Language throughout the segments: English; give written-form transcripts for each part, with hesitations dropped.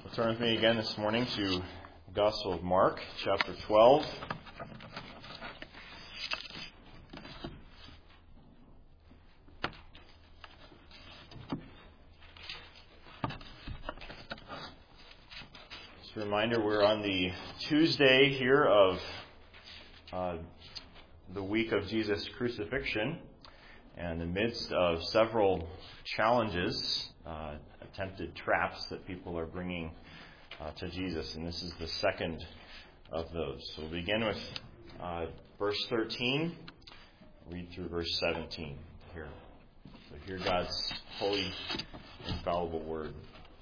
Turn with me again this morning to the Gospel of Mark, chapter 12. Just a reminder, we're on the Tuesday here of the week of Jesus' crucifixion, and in the midst of several challenges, attempted traps that people are bringing to Jesus, and this is the second of those. So we'll begin with verse 13, read through verse 17 here. So hear God's holy, infallible word.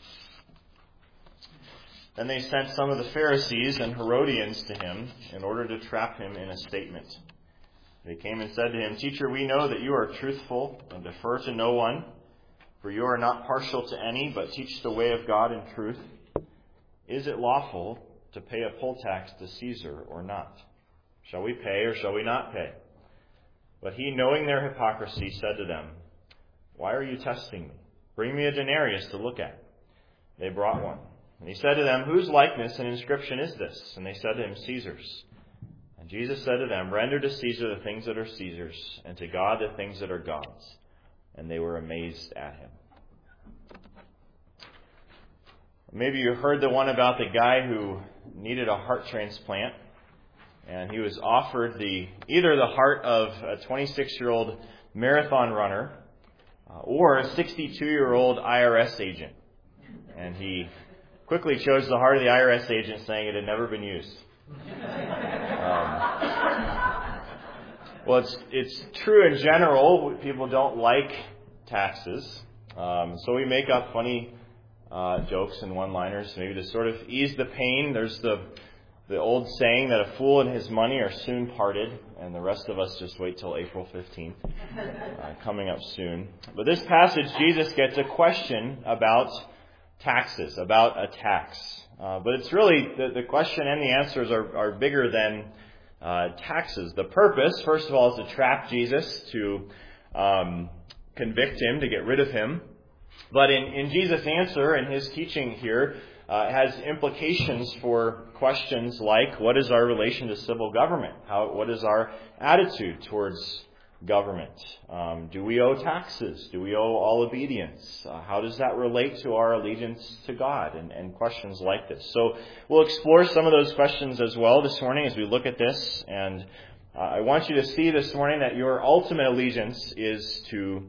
Then they sent some of the Pharisees and Herodians to him in order to trap him in a statement. They came and said to him, "Teacher, we know that you are truthful and defer to no one, for you are not partial to any, but teach the way of God in truth. Is it lawful to pay a poll tax to Caesar or not? Shall we pay or shall we not pay?" But he, knowing their hypocrisy, said to them, "Why are you testing me? Bring me a denarius to look at." They brought one. And he said to them, "Whose likeness and inscription is this?" And they said to him, "Caesar's." And Jesus said to them, "Render to Caesar the things that are Caesar's, and to God the things that are God's." And they were amazed at him. Maybe you heard the one about the guy who needed a heart transplant, and he was offered either the heart of a 26-year-old marathon runner or a 62-year-old IRS agent. And he quickly chose the heart of the IRS agent, saying it had never been used. Well, it's true in general. People don't like taxes. So we make up funny jokes and one-liners, maybe to sort of ease the pain. There's the old saying that a fool and his money are soon parted, and the rest of us just wait till April 15th, coming up soon. But this passage, Jesus gets a question about taxes, about a tax. But it's really, the question and the answers are bigger than taxes. The purpose, first of all, is to trap Jesus, to convict him, to get rid of him. But in Jesus' answer and his teaching here, it has implications for questions like, what is our relation to civil government? What is our attitude towards government? Do we owe taxes? Do we owe all obedience? How does that relate to our allegiance to God? And questions like this. So we'll explore some of those questions as well this morning as we look at this. And I want you to see this morning that your ultimate allegiance is to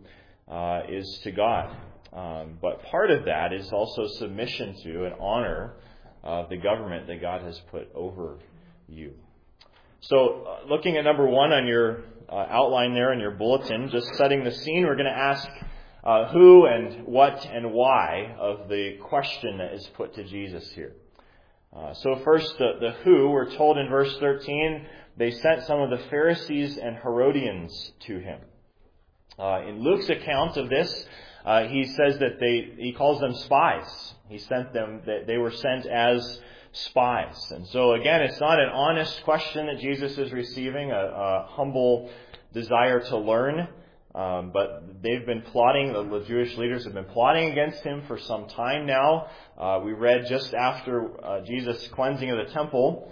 God. But part of that is also submission to and honor of the government that God has put over you. So looking at number one on your outline there in your bulletin, just setting the scene, we're going to ask who and what and why of the question that is put to Jesus here. So first, the who, we're told in verse 13, they sent some of the Pharisees and Herodians to him. In Luke's account of this, he says that he calls them spies. He sent them, that they were sent as spies. And so again, it's not an honest question that Jesus is receiving, a humble desire to learn, but they've been plotting, the Jewish leaders have been plotting against him for some time now. We read just after Jesus' cleansing of the temple,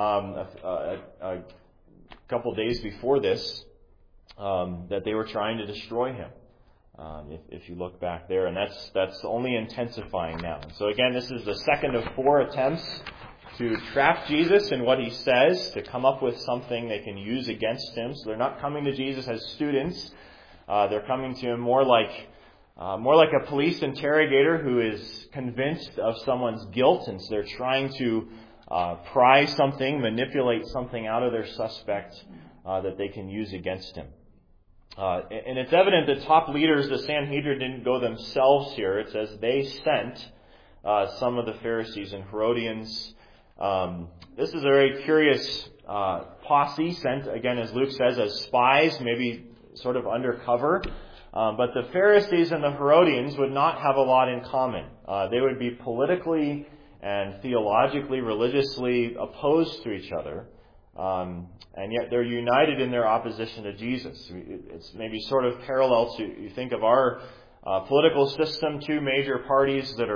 a couple days before this, that they were trying to destroy him. If you look back there, and that's only intensifying now. So again, this is the second of 4 attempts to trap Jesus in what he says, to come up with something they can use against him. So they're not coming to Jesus as students. They're coming to him more like a police interrogator who is convinced of someone's guilt, and so they're trying to pry something, manipulate something out of their suspect that they can use against him. And it's evident that top leaders, the Sanhedrin, didn't go themselves here. It says they sent some of the Pharisees and Herodians. This is a very curious posse, sent, again, as Luke says, as spies, maybe sort of undercover. But the Pharisees and the Herodians would not have a lot in common. They would be politically and theologically, religiously opposed to each other. And yet they're united in their opposition to Jesus. It's maybe sort of parallel to, you think of our political system, two major parties that are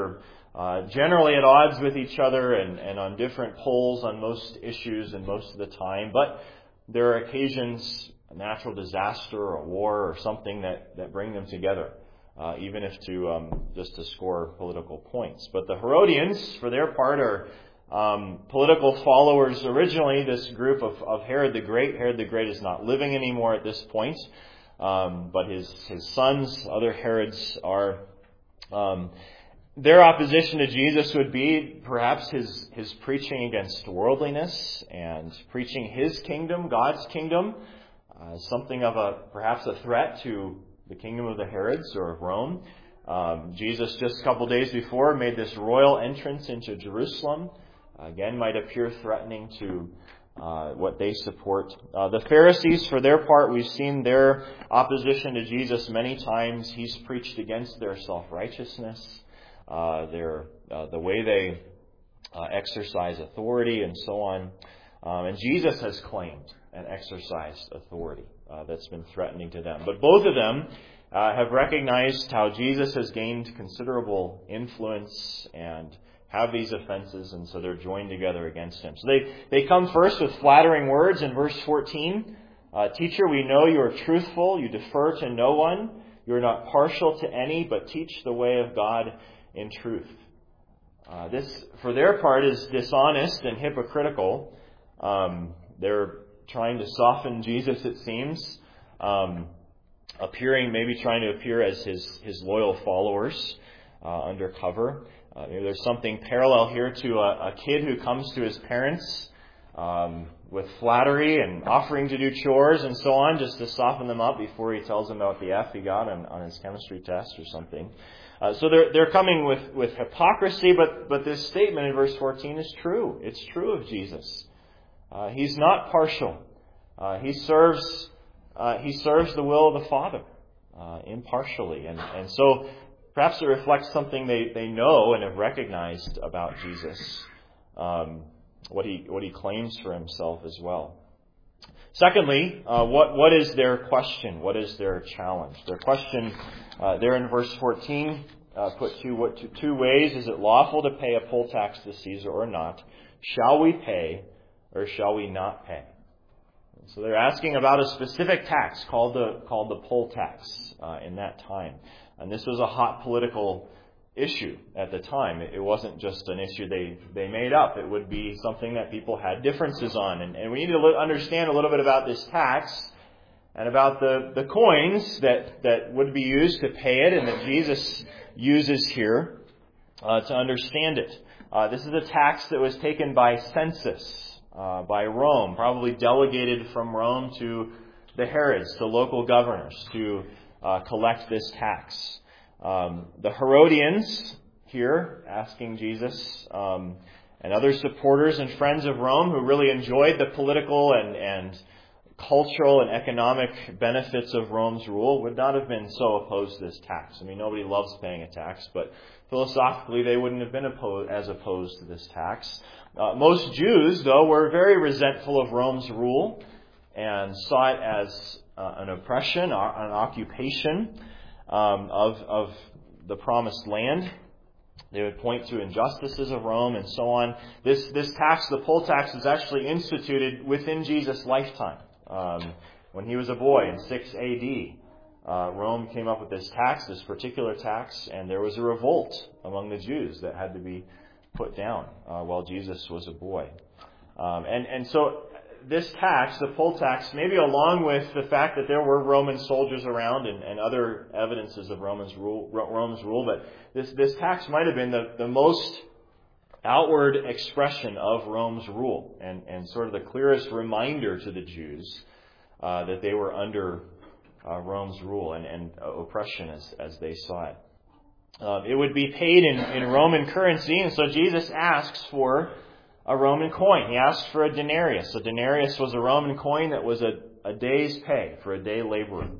generally at odds with each other and on different poles on most issues and most of the time. But there are occasions, a natural disaster or a war or something that bring them together, even if just to score political points. But the Herodians, for their part, are political followers originally, this group of Herod the Great. Herod the Great is not living anymore at this point, but his sons, other Herods, are... their opposition to Jesus would be perhaps his preaching against worldliness and preaching his kingdom, God's kingdom, something of perhaps a threat to the kingdom of the Herods or of Rome. Jesus just a couple days before made this royal entrance into Jerusalem. Again, might appear threatening to what they support. The Pharisees, for their part, we've seen their opposition to Jesus many times. He's preached against their self-righteousness, the way they exercise authority, and so on. And Jesus has claimed and exercised authority that's been threatening to them. But both of them have recognized how Jesus has gained considerable influence and have these offenses, and so they're joined together against him. So they come first with flattering words in verse 14. Teacher, we know you are truthful. You defer to no one. You are not partial to any, but teach the way of God in truth. This, for their part, is dishonest and hypocritical. They're trying to soften Jesus, it seems, maybe trying to appear as his loyal followers undercover. There's something parallel here to a kid who comes to his parents with flattery and offering to do chores and so on, just to soften them up before he tells them about the F he got on his chemistry test or something. So they're coming with hypocrisy, but this statement in verse 14 is true. It's true of Jesus. He's not partial. He serves the will of the Father impartially, and so perhaps it reflects something they know and have recognized about Jesus, what he claims for himself as well. Secondly, what is their question? What is their challenge? Their question there in verse 14 put two ways. Is it lawful to pay a poll tax to Caesar or not? Shall we pay or shall we not pay? So they're asking about a specific tax called the poll tax in that time. And this was a hot political issue at the time. It wasn't just an issue they made up. It would be something that people had differences on. And we need to understand a little bit about this tax and about the coins that would be used to pay it and that Jesus uses here to understand it. This is a tax that was taken by census, by Rome, probably delegated from Rome to the Herods, to local governors, to collect this tax. The Herodians here asking Jesus and other supporters and friends of Rome who really enjoyed the political and cultural and economic benefits of Rome's rule would not have been so opposed to this tax. I mean, nobody loves paying a tax, but philosophically they wouldn't have been as opposed to this tax. Most Jews, though, were very resentful of Rome's rule and saw it as an oppression, an occupation of the promised land. They would point to injustices of Rome and so on. This tax, the poll tax, was actually instituted within Jesus' lifetime. When he was a boy in 6 AD, Rome came up with this particular tax, and there was a revolt among the Jews that had to be put down while Jesus was a boy. And so this tax, the poll tax, maybe along with the fact that there were Roman soldiers around and other evidences of Rome's rule, but this tax might have been the most outward expression of Rome's rule and sort of the clearest reminder to the Jews that they were under Rome's rule and oppression as they saw it. It would be paid in Roman currency, and so Jesus asks for a Roman coin. He asks for a denarius. A denarius was a Roman coin that was a day's pay for a day laborer.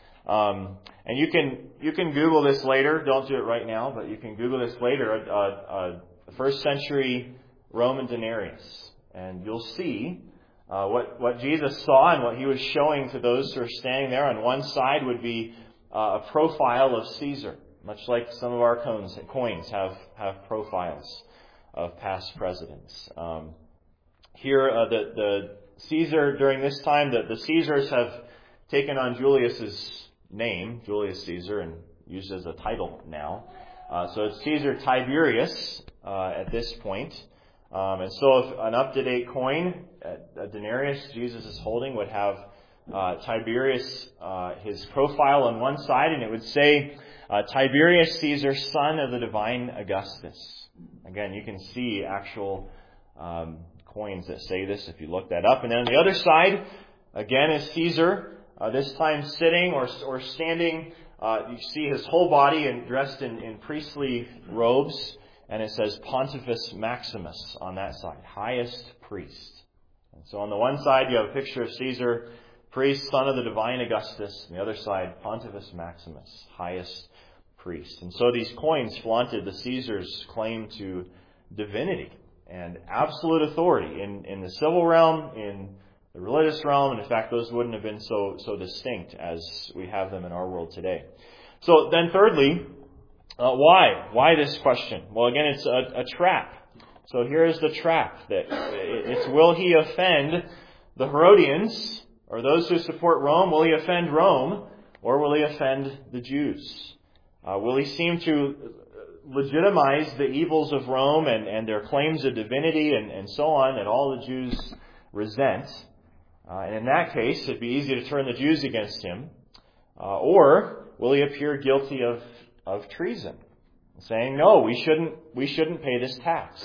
And you can Google this later. Don't do it right now, but you can Google this later. A first century Roman denarius, and you'll see what Jesus saw and what he was showing to those who are standing there. On one side would be a profile of Caesar. much like some of our coins have profiles of past presidents. Here, the Caesar, during this time, the Caesars have taken on Julius's name, Julius Caesar, and used as a title now. So it's Caesar Tiberius at this point. And so if an up-to-date coin, a denarius Jesus is holding, would have Tiberius, his profile on one side, and it would say, Tiberius Caesar, son of the divine Augustus. Again, you can see actual coins that say this if you look that up. And then on the other side, again, is Caesar, this time sitting or standing. You see his whole body dressed in priestly robes, and it says Pontifex Maximus on that side, highest priest. And so on the one side, you have a picture of Caesar, priest, son of the divine Augustus. On the other side, Pontifex Maximus, highest priest. And so these coins flaunted the Caesar's claim to divinity and absolute authority in the civil realm, in the religious realm, and in fact, those wouldn't have been so distinct as we have them in our world today. So then thirdly, why? Why this question? Well, again, it's a trap. So here's the trap. It's will he offend the Herodians, or those who support Rome? Will he offend Rome, or will he offend the Jews? Will he seem to legitimize the evils of Rome and their claims of divinity and so on that all the Jews resent? And in that case, it'd be easy to turn the Jews against him. Or will he appear guilty of treason, saying, no, we shouldn't pay this tax?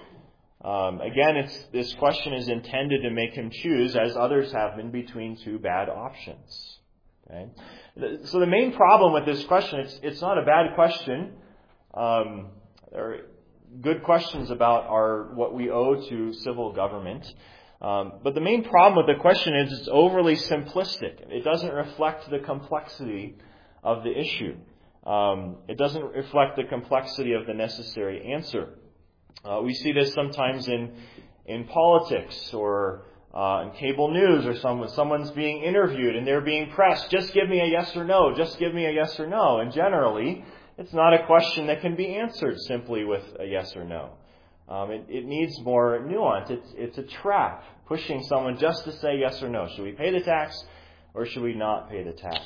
Again, this question is intended to make him choose, as others have been, between two bad options. Okay? So the main problem with this question, it's not a bad question. There are good questions about what we owe to civil government. But the main problem with the question is it's overly simplistic. It doesn't reflect the complexity of the issue. It doesn't reflect the complexity of the necessary answer. We see this sometimes in politics or in cable news, or someone's being interviewed and they're being pressed. Just give me a yes or no. Just give me a yes or no. And generally, it's not a question that can be answered simply with a yes or no. It needs more nuance. It's a trap, pushing someone just to say yes or no. Should we pay the tax or should we not pay the tax?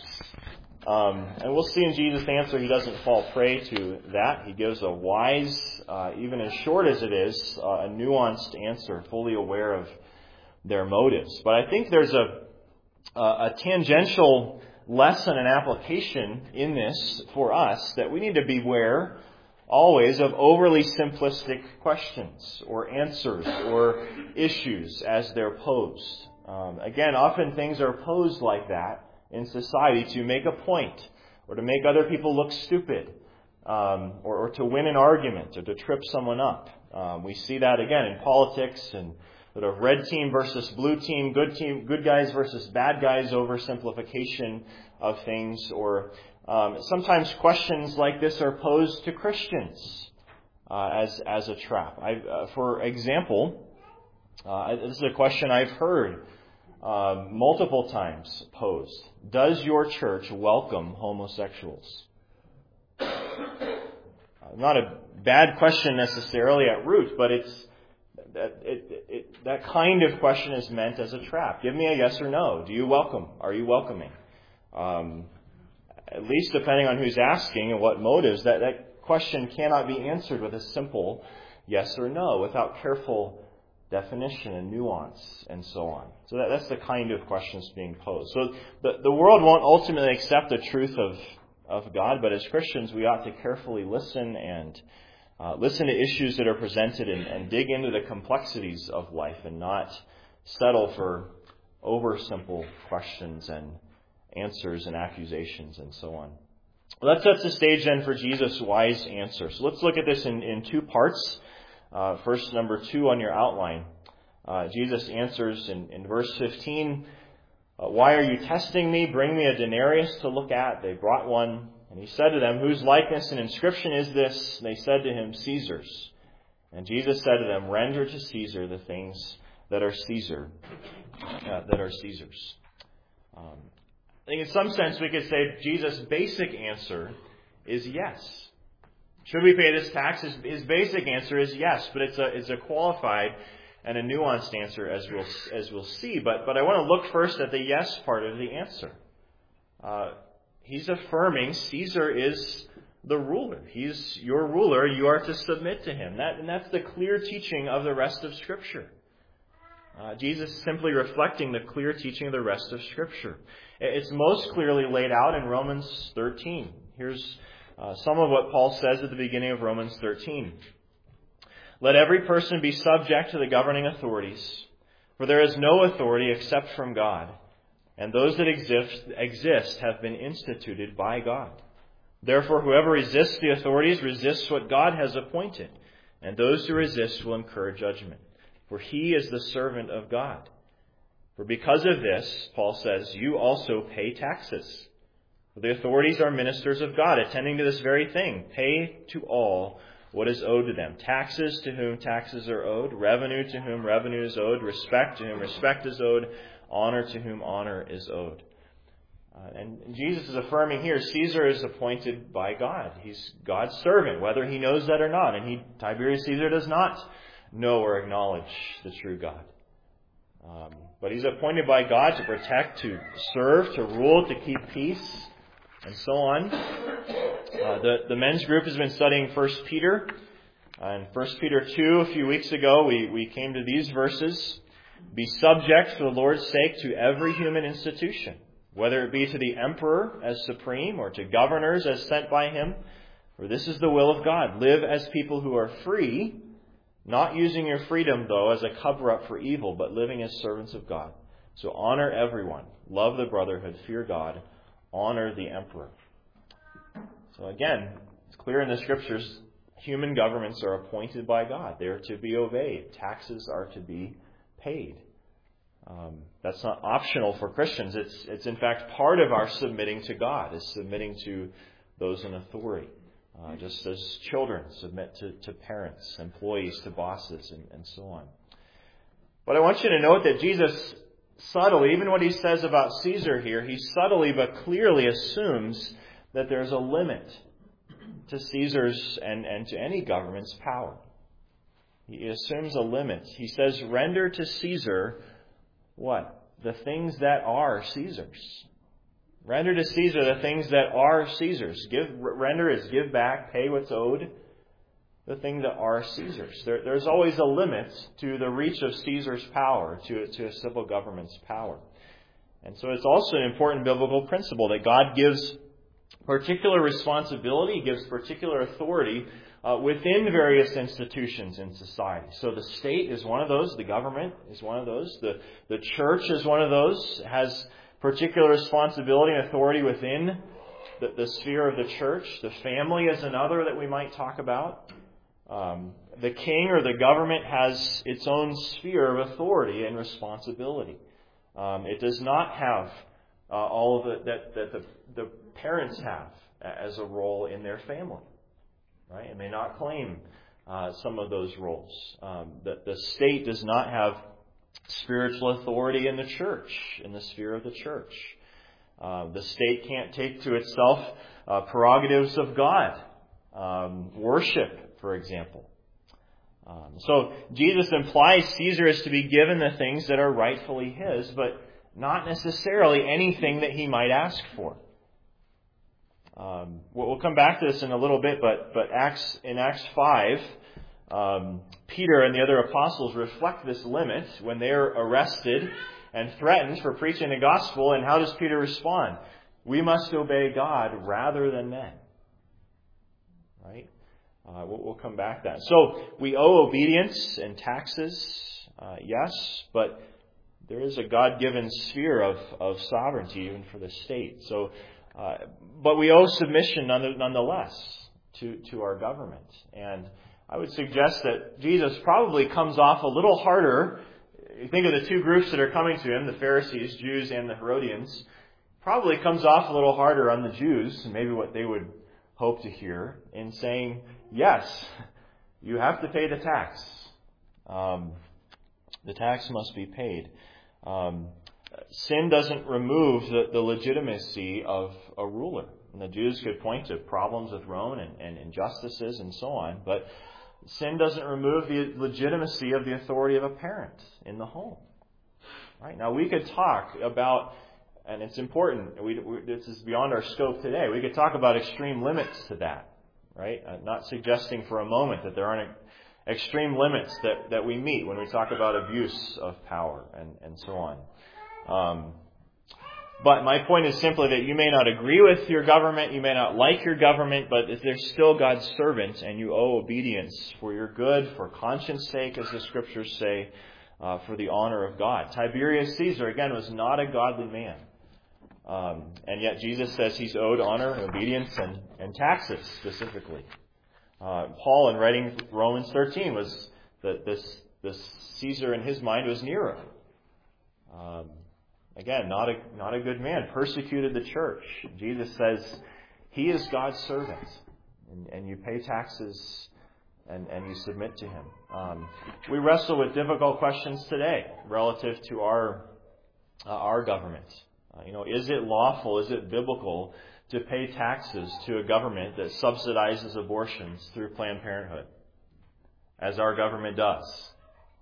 And we'll see in Jesus' answer, he doesn't fall prey to that. He gives a wise, even as short as it is, a nuanced answer, fully aware of their motives. But I think there's a tangential lesson and application in this for us, that we need to beware always of overly simplistic questions or answers or issues as they're posed. Again, often things are posed like that in society to make a point, or to make other people look stupid, or to win an argument, or to trip someone up. We see that again in politics, and sort of red team versus blue team, good guys versus bad guys, oversimplification of things, or sometimes questions like this are posed to Christians as a trap. For example, this is a question I've heard multiple times posed. Does your church welcome homosexuals? Not a bad question necessarily at root, but that kind of question is meant as a trap. Give me a yes or no. Do you welcome? Are you welcoming? At least depending on who's asking and what motives, that question cannot be answered with a simple yes or no, without careful definition and nuance and so on. So that's the kind of questions being posed. So the world won't ultimately accept the truth of God, but as Christians we ought to carefully listen and listen to issues that are presented and dig into the complexities of life, and not settle for oversimple questions and answers and accusations and so on. Well, that sets the stage then for Jesus' wise answer. So let's look at this in two parts. First, number 2 on your outline. Jesus answers in verse 15, why are you testing me? Bring me a denarius to look at. They brought one. And he said to them, whose likeness and inscription is this? And they said to him, Caesar's. And Jesus said to them, render to Caesar the things that are Caesar's. I think in some sense we could say Jesus' basic answer is yes. Should we pay this tax? His basic answer is yes, but it's a qualified and a nuanced answer, as we'll see. But I want to look first at the yes part of the answer. He's affirming Caesar is the ruler. He's your ruler. You are to submit to him. And that's the clear teaching of the rest of Scripture. Jesus is simply reflecting the clear teaching of the rest of Scripture. It's most clearly laid out in Romans 13. Here's some of what Paul says at the beginning of Romans 13. Let every person be subject to the governing authorities, for there is no authority except from God, and those that exist have been instituted by God. Therefore, whoever resists the authorities resists what God has appointed, and those who resist will incur judgment. For he is the servant of God. For because of this, Paul says, you also pay taxes. For the authorities are ministers of God, attending to this very thing. Pay to all what is owed to them. Taxes to whom taxes are owed. Revenue to whom revenue is owed. Respect to whom respect is owed. Honor to whom honor is owed. And Jesus is affirming here, Caesar is appointed by God. He's God's servant, whether he knows that or not. And Tiberius Caesar does not know or acknowledge the true God. But he's appointed by God to protect, to serve, to rule, to keep peace, and so on. The men's group has been studying 1 Peter. In 1 Peter 2, a few weeks ago, we came to these verses. Be subject for the Lord's sake to every human institution, whether it be to the emperor as supreme or to governors as sent by him. For this is the will of God. Live as people who are free, not using your freedom, though, as a cover-up for evil, but living as servants of God. So honor everyone. Love the brotherhood. Fear God. Honor the emperor. So again, it's clear in the Scriptures, human governments are appointed by God. They are to be obeyed. Taxes are to be paid. That's not optional for Christians. It's in fact part of our submitting to God, is submitting to those in authority. Just as children submit to parents, employees to bosses, and so on. But I want you to note that Jesus subtly, even what he says about Caesar here, he subtly but clearly assumes that there's a limit to Caesar's and to any government's power. He assumes a limit. He says, render to Caesar what? The things that are Caesar's. Render to Caesar the things that are Caesar's. Render is give back, pay what's owed. The things that are Caesar's. There's always a limit to the reach of Caesar's power, to a civil government's power. And so it's also an important biblical principle that God gives particular responsibility, gives particular authority within various institutions in society. So the state is one of those. The government is one of those. The church is one of those. Has particular responsibility and authority within the sphere of the church. The family is another that we might talk about. The king or the government has its own sphere of authority and responsibility. It does not have all of it that the parents have as a role in their family. Right? It may not claim some of those roles. The state does not have spiritual authority in the church, in the sphere of the church. The state can't take to itself prerogatives of God. Worship, for example. So Jesus implies Caesar is to be given the things that are rightfully his, but not necessarily anything that he might ask for. We'll come back to this in a little bit, but in Acts 5, Peter and the other apostles reflect this limit when they're arrested and threatened for preaching the gospel. And how does Peter respond? We must obey God rather than men. Right? We'll come back to that. So we owe obedience and taxes, yes, but there is a God-given sphere of sovereignty even for the state. So, but we owe submission nonetheless to our government. And I would suggest that Jesus probably comes off a little harder. You think of the two groups that are coming to him, the Pharisees, Jews, and the Herodians. Probably comes off a little harder on the Jews, and maybe what they would hope to hear, in saying, yes, you have to pay the tax. The tax must be paid. Sin doesn't remove the legitimacy of a ruler. And the Jews could point to problems with Rome and injustices and so on. But sin doesn't remove the legitimacy of the authority of a parent in the home. Right? Now, we could talk about, and it's important, this is beyond our scope today, we could talk about extreme limits to that. Right? Not suggesting for a moment that there aren't extreme limits that we meet when we talk about abuse of power and so on. But my point is simply that you may not agree with your government, you may not like your government, but they're still God's servants, and you owe obedience for your good, for conscience sake, as the Scriptures say, for the honor of God. Tiberius Caesar, again, was not a godly man. And yet Jesus says he's owed honor and obedience and taxes, specifically. Paul, in writing Romans 13, was that this Caesar in his mind was Nero. Again, not a good man, persecuted the church. Jesus says he is God's servant, and you pay taxes and you submit to him. We wrestle with difficult questions today relative to our government. Is it lawful, is it biblical to pay taxes to a government that subsidizes abortions through Planned Parenthood, as our government does?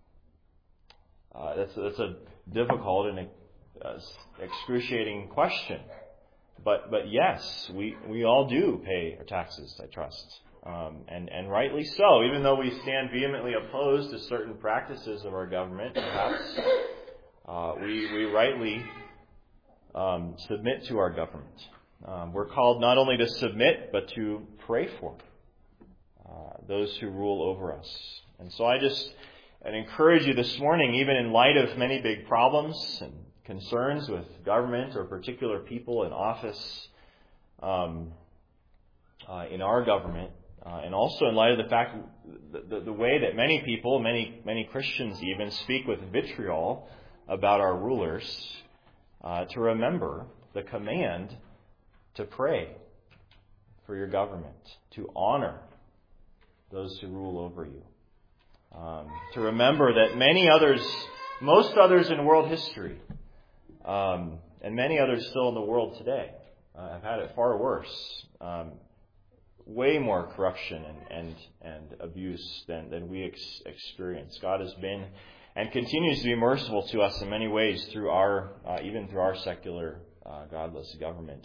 That's a difficult and excruciating question. But yes, we all do pay our taxes, I trust. And rightly so, even though we stand vehemently opposed to certain practices of our government, perhaps we rightly submit to our government. We're called not only to submit, but to pray for those who rule over us. And so I encourage you this morning, even in light of many big problems and concerns with government or particular people in office in our government, and also in light of the fact the way that many people, many Christians even, speak with vitriol about our rulers, to remember the command to pray for your government, to honor those who rule over you, to remember that most others in world history, and many others still in the world today, have had it far worse. Way more corruption and abuse than we experience. God has been and continues to be merciful to us in many ways through even through our secular, godless government.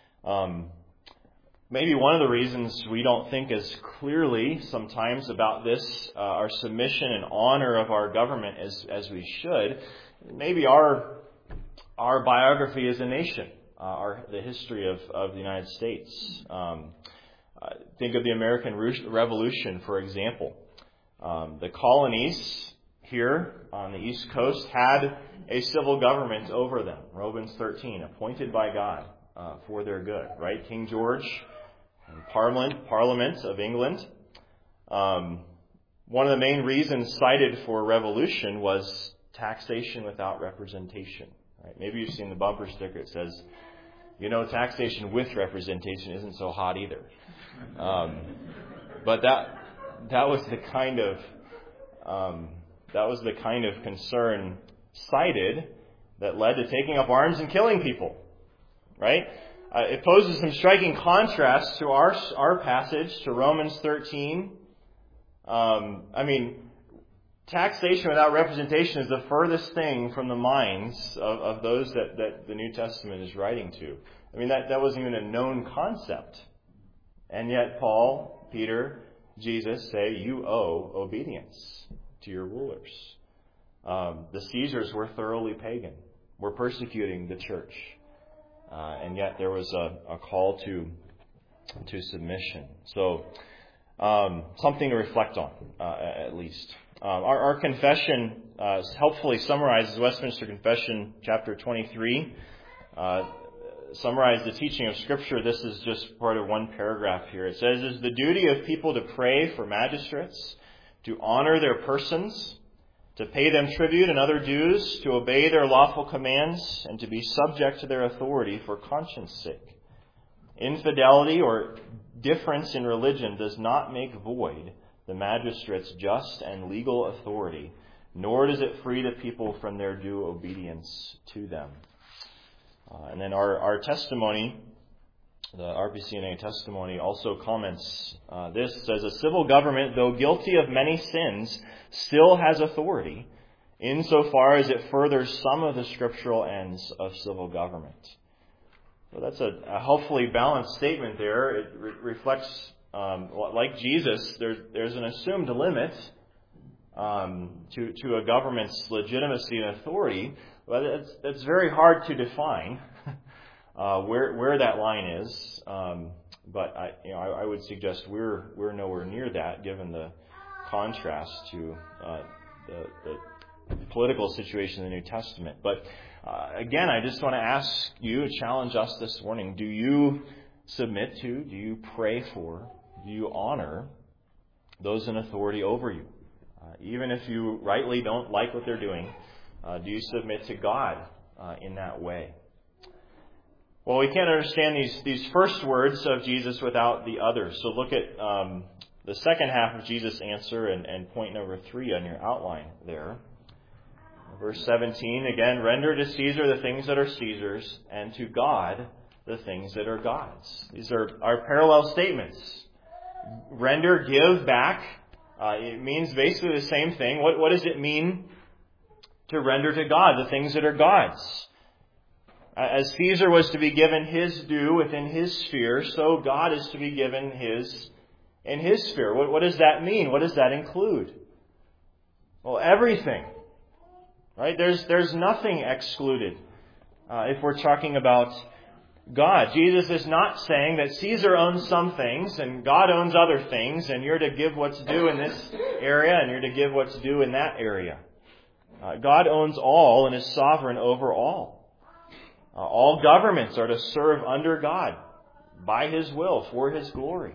Maybe one of the reasons we don't think as clearly sometimes about this, our submission and honor of our government as we should, maybe our biography as a nation, the history of the United States. Think of the American Revolution, for example. The colonies here on the East Coast had a civil government over them. Romans 13, appointed by God for their good, right? King George and Parliament of England. One of the main reasons cited for revolution was taxation without representation. Right? Maybe you've seen the bumper sticker. It says, taxation with representation isn't so hot either. But that was the kind of concern cited that led to taking up arms and killing people. Right? It poses some striking contrast to our passage, to Romans 13. Taxation without representation is the furthest thing from the minds of those that the New Testament is writing to. That wasn't even a known concept. And yet Paul, Peter, Jesus say, you owe obedience to your rulers. The Caesars were thoroughly pagan, were persecuting the church. And yet there was a call to submission. So something to reflect on, at least. Our confession helpfully summarizes Westminster Confession, chapter 23. Summarize the teaching of Scripture. This is just part of one paragraph here. It says, "It is the duty of people to pray for magistrates, to honor their persons, to pay them tribute and other dues, to obey their lawful commands, and to be subject to their authority for conscience sake. Infidelity or difference in religion does not make void the magistrate's just and legal authority, nor does it free the people from their due obedience to them." And then our testimony the RPCNA testimony also comments this, says, a civil government, though guilty of many sins, still has authority insofar as it furthers some of the scriptural ends of civil government. So that's a helpfully balanced statement there. It reflects, like Jesus, there's an assumed limit to a government's legitimacy and authority, but it's very hard to define where that line is. But I would suggest we're nowhere near that, given the contrast to the political situation in the New Testament. But again, I just want to ask you, challenge us this morning: do you submit to, do you pray for, do you honor those in authority over you? Even if you rightly don't like what they're doing, do you submit to God in that way? Well, we can't understand these first words of Jesus without the others. So look at the second half of Jesus' answer and point number 3 on your outline there. Verse 17, again, render to Caesar the things that are Caesar's, and to God the things that are God's. These are our parallel statements. Render, give, back. It means basically the same thing. What does it mean to render to God the things that are God's? As Caesar was to be given his due within his sphere, so God is to be given his in his sphere. What does that mean? What does that include? Well, everything. Right? There's nothing excluded if we're talking about God. Jesus is not saying that Caesar owns some things and God owns other things, and you're to give what's due in this area and you're to give what's due in that area. God owns all and is sovereign over all. All governments are to serve under God by His will for His glory.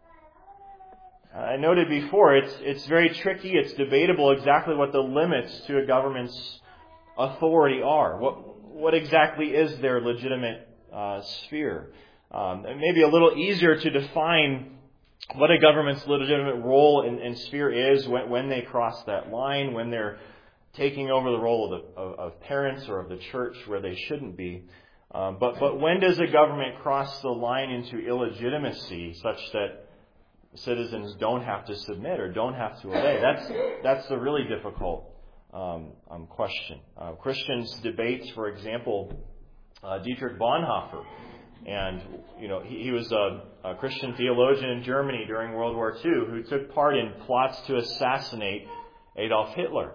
I noted before, it's very tricky, it's debatable exactly what the limits to a government's authority are. What exactly is their legitimate sphere? It may be a little easier to define what a government's legitimate role and sphere is when they cross that line, when they're taking over the role of parents or of the church where they shouldn't be. But when does a government cross the line into illegitimacy such that citizens don't have to submit or don't have to obey? That's the really difficult question. Christians debate, for example, Dietrich Bonhoeffer. And, he was a Christian theologian in Germany during World War II who took part in plots to assassinate Adolf Hitler.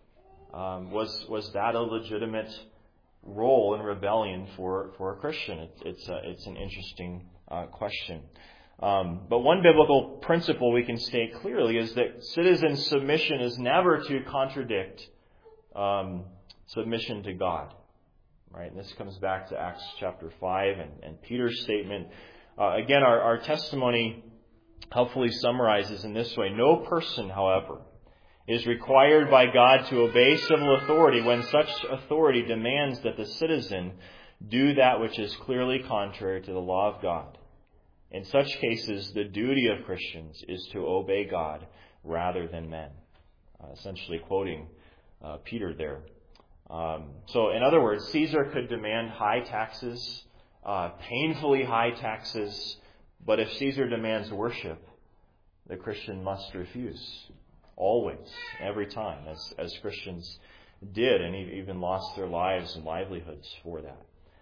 Was that a legitimate role in rebellion for a Christian? It's an interesting question. But one biblical principle we can state clearly is that citizen submission is never to contradict submission to God. Right? And this comes back to Acts chapter 5 and Peter's statement. Again, our testimony helpfully summarizes in this way: no person, however, is required by God to obey civil authority when such authority demands that the citizen do that which is clearly contrary to the law of God. In such cases, the duty of Christians is to obey God rather than men. Essentially quoting Peter there. So in other words, Caesar could demand high taxes, painfully high taxes, but if Caesar demands worship, the Christian must refuse. Always, every time, as Christians did, and even lost their lives and livelihoods for that.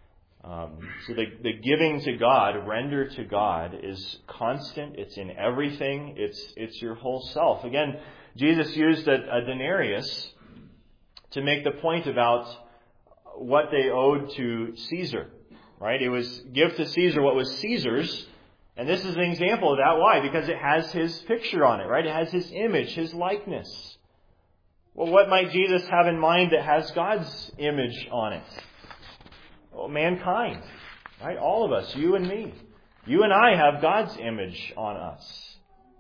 So the giving to God, render to God, is constant. It's in everything. It's your whole self. Again, Jesus used a denarius to make the point about what they owed to Caesar. Right? It was give to Caesar what was Caesar's. And this is an example of that. Why? Because it has His picture on it, right? It has His image, His likeness. Well, what might Jesus have in mind that has God's image on it? Well, mankind, right? All of us, you and me. You and I have God's image on us.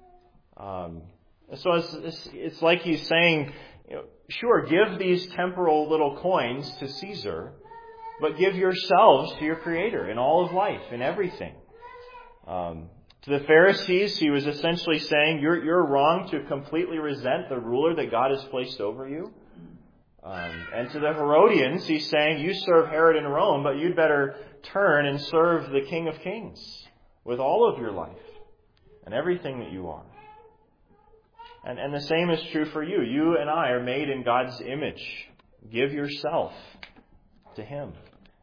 So it's like He's saying, sure, give these temporal little coins to Caesar, but give yourselves to your Creator in all of life, in everything. To the Pharisees, He was essentially saying, you're wrong to completely resent the ruler that God has placed over you. And to the Herodians, He's saying, you serve Herod in Rome, but you'd better turn and serve the King of Kings. with all of your life and everything that you are. And the same is true for you. You and I are made in God's image. Give yourself to Him.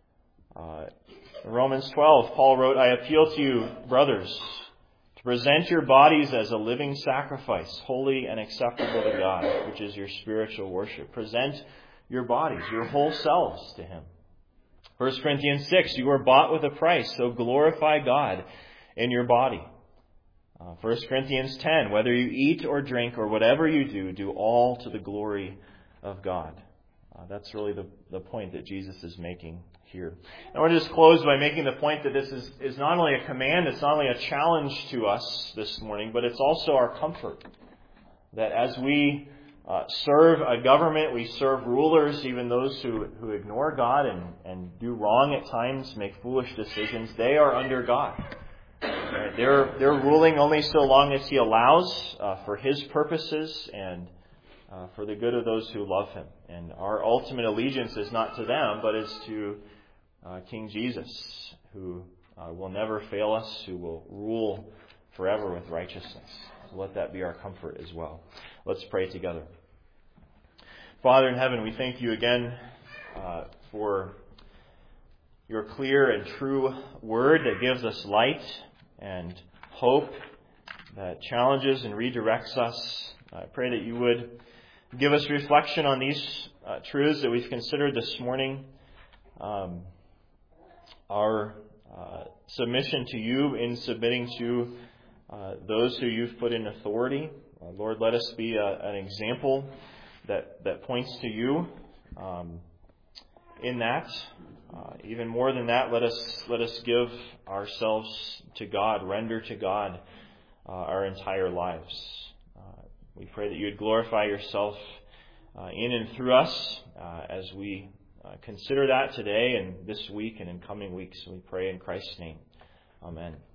In Romans 12, Paul wrote, I appeal to you, brothers, to present your bodies as a living sacrifice, holy and acceptable to God, which is your spiritual worship. Present your bodies, your whole selves to Him. 1 Corinthians 6, you were bought with a price, so glorify God in your body. 1 Corinthians 10, whether you eat or drink or whatever you do, do all to the glory of God. That's really the point that Jesus is making here. I want to just close by making the point that this is not only a command, it's not only a challenge to us this morning, but it's also our comfort. That as we serve a government, we serve rulers, even those who ignore God and do wrong at times, make foolish decisions, they are under God. Right? They're ruling only so long as He allows for His purposes and for the good of those who love Him. And our ultimate allegiance is not to them, but is to King Jesus, who will never fail us, who will rule forever with righteousness. So let that be our comfort as well. Let's pray together. Father in heaven, we thank you again for your clear and true word that gives us light and hope, that challenges and redirects us. I pray that you would give us reflection on these truths that we've considered this morning. Our submission to you in submitting to those who you've put in authority. Lord, let us be an example that points to you in that. Even more than that, let us give ourselves to God, render to God our entire lives. We pray that you would glorify yourself in and through us as we consider that today and this week and in coming weeks. We pray in Christ's name. Amen.